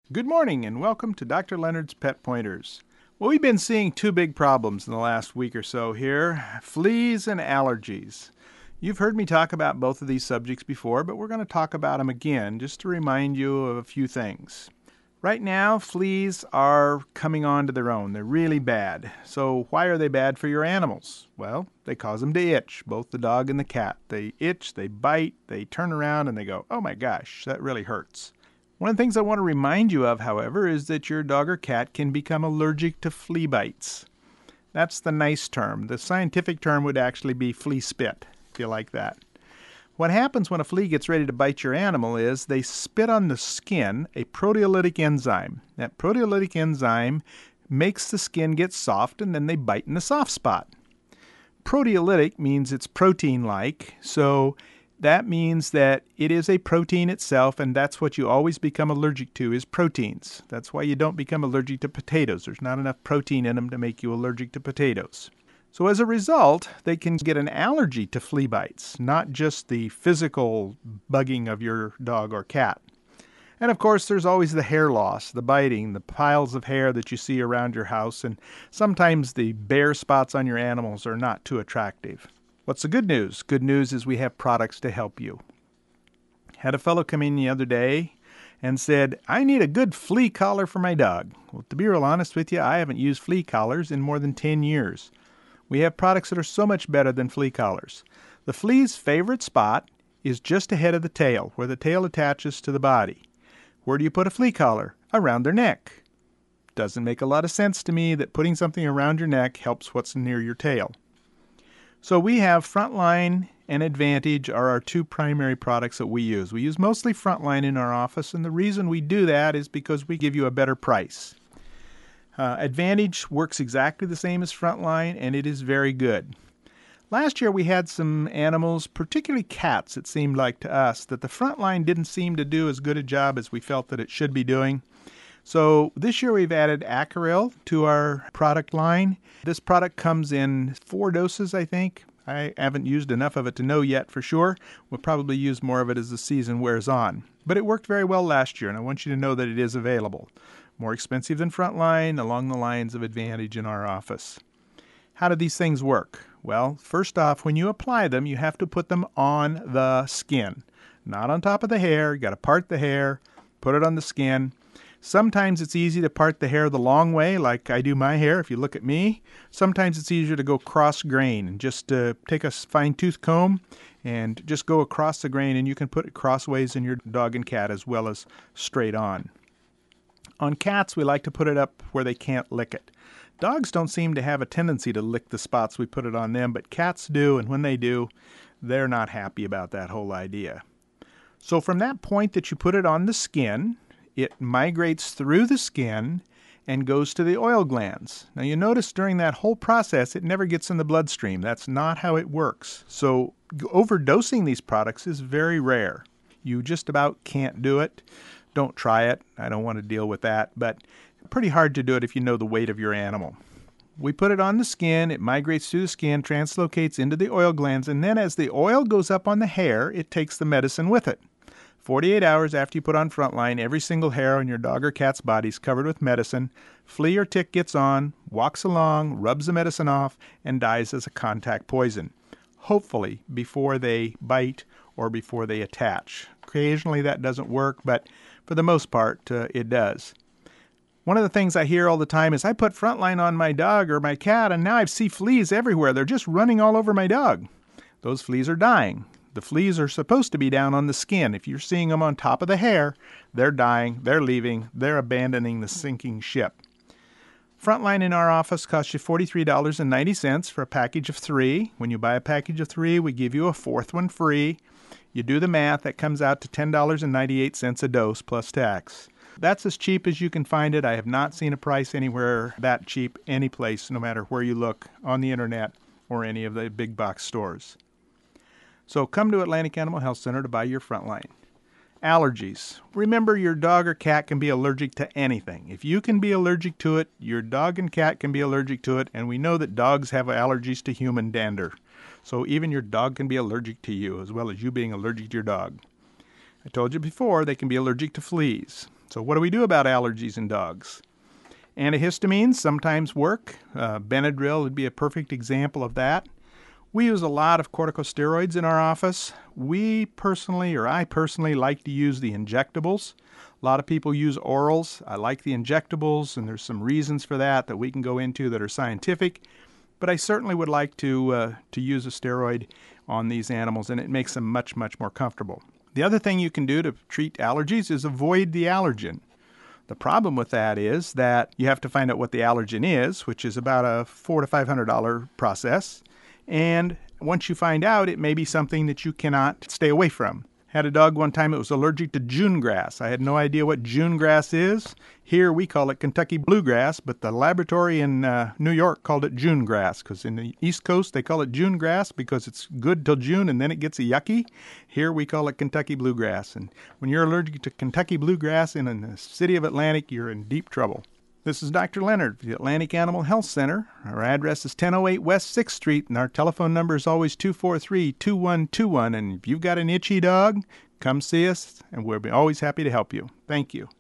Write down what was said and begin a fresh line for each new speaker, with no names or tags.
Good morning and welcome to Dr. Leonard's Pet Pointers. Well, we've been seeing two big problems in the last week or so here, fleas and allergies. You've heard me talk about both of these subjects before, but we're going to talk about them again just to remind you of a few things. Right now, fleas are coming on to their own. They're really bad. So why are they bad for your animals? Well, they cause them to itch, both the dog and the cat. They itch, they bite, they turn around and they go, oh my gosh, that really hurts. One of the things I want to remind you of, however, is that your dog or cat can become allergic to flea bites. That's the nice term. The scientific term would actually be flea spit, if you like that. What happens when a flea gets ready to bite your animal is they spit on the skin a proteolytic enzyme. That proteolytic enzyme makes the skin get soft, and then they bite in the soft spot. Proteolytic means it's protein-like, so that means that it is a protein itself, and that's what you always become allergic to is proteins. That's why you don't become allergic to potatoes. There's not enough protein in them to make you allergic to potatoes. So as a result, they can get an allergy to flea bites, not just the physical bugging of your dog or cat. And of course, there's always the hair loss, the biting, the piles of hair that you see around your house, and sometimes the bare spots on your animals are not too attractive. What's the good news? Good news is we have products to help you. Had a fellow come in the other day and said, I need a good flea collar for my dog. Well, to be real honest with you, I haven't used flea collars in more than 10 years. We have products that are so much better than flea collars. The flea's favorite spot is just ahead of the tail, where the tail attaches to the body. Where do you put a flea collar? Around their neck. Doesn't make a lot of sense to me that putting something around your neck helps what's near your tail. So we have Frontline and Advantage are our two primary products that we use. We use mostly Frontline in our office, and the reason we do that is because we give you a better price. Advantage works exactly the same as Frontline, and it is very good. Last year we had some animals, particularly cats, it seemed like to us, that the Frontline didn't seem to do as good a job as we felt that it should be doing. So this year we've added Acaril to our product line. This product comes in 4 doses, I think. I haven't used enough of it to know yet for sure. We'll probably use more of it as the season wears on. But it worked very well last year, and I want you to know that it is available. More expensive than Frontline, along the lines of Advantage in our office. How do these things work? Well, first off, when you apply them, you have to put them on the skin. Not on top of the hair. You got to part the hair, put it on the skin. Sometimes it's easy to part the hair the long way, like I do my hair, if you look at me. Sometimes it's easier to go cross grain and just take a fine-tooth comb and just go across the grain, and you can put it crossways in your dog and cat as well as straight on. On cats, we like to put it up where they can't lick it. Dogs don't seem to have a tendency to lick the spots we put it on them, but cats do, and when they do, they're not happy about that whole idea. So from that point that you put it on the skin, it migrates through the skin and goes to the oil glands. Now you notice during that whole process it never gets in the bloodstream. That's not how it works. So overdosing these products is very rare. You just about can't do it. Don't try it. I don't want to deal with that, but pretty hard to do it if you know the weight of your animal. We put it on the skin, it migrates through the skin, translocates into the oil glands, and then as the oil goes up on the hair, it takes the medicine with it. 48 hours after you put on Frontline, every single hair on your dog or cat's body is covered with medicine. Flea or tick gets on, walks along, rubs the medicine off, and dies as a contact poison. Hopefully before they bite or before they attach. Occasionally that doesn't work, but for the most part it does. One of the things I hear all the time is I put Frontline on my dog or my cat and now I see fleas everywhere. They're just running all over my dog. Those fleas are dying. The fleas are supposed to be down on the skin. If you're seeing them on top of the hair, they're dying, they're leaving, they're abandoning the sinking ship. Frontline in our office costs you $43.90 for a package of 3. When you buy a package of 3, we give you a 4th one free. You do the math, that comes out to $10.98 a dose plus tax. That's as cheap as you can find it. I have not seen a price anywhere that cheap any place, no matter where you look on the internet or any of the big box stores. So come to Atlantic Animal Health Center to buy your Frontline. Allergies. Remember, your dog or cat can be allergic to anything. If you can be allergic to it, your dog and cat can be allergic to it, and we know that dogs have allergies to human dander. So even your dog can be allergic to you, as well as you being allergic to your dog. I told you before, they can be allergic to fleas. So what do we do about allergies in dogs? Antihistamines sometimes work. Benadryl would be a perfect example of that. We use a lot of corticosteroids in our office. I personally like to use the injectables. A lot of people use orals. I like the injectables, and there's some reasons for that we can go into that are scientific. But I certainly would like to use a steroid on these animals, and it makes them much, much more comfortable. The other thing you can do to treat allergies is avoid the allergen. The problem with that is that you have to find out what the allergen is, which is about a $400 to $500 process. And once you find out, it may be something that you cannot stay away from. Had a dog one time that was allergic to June grass. I had no idea what June grass is. Here we call it Kentucky bluegrass, but the laboratory in New York called it June grass, because in the East Coast they call it June grass because it's good till June and then it gets yucky. Here we call it Kentucky bluegrass. And when you're allergic to Kentucky bluegrass in the city of Atlantic, you're in deep trouble. This is Dr. Leonard, the Atlantic Animal Health Center. Our address is 1008 West 6th Street, and our telephone number is always 243-2121. And if you've got an itchy dog, come see us, and we'll be always happy to help you. Thank you.